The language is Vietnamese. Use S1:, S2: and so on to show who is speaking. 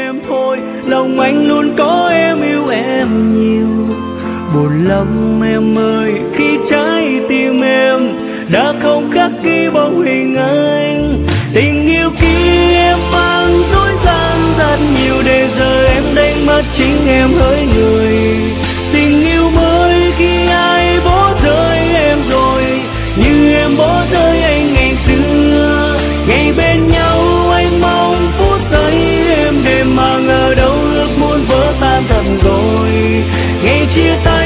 S1: em thôi. Lòng anh luôn có em, yêu em nhiều. Buồn lắm em ơi, khi trái tim em đã không khắc ghi bóng hình anh. Tình yêu kia em mang dối gian rất nhiều, để giờ em đánh mất chính em hỡi người. Tình yêu mới khi ai bỏ rơi em rồi, như em bỏ rơi anh ngày xưa. Ngày bên nhau anh mong phút giây em đêm, mà ngờ đâu ước muốn vỡ tan thật rồi. Ngày chia tay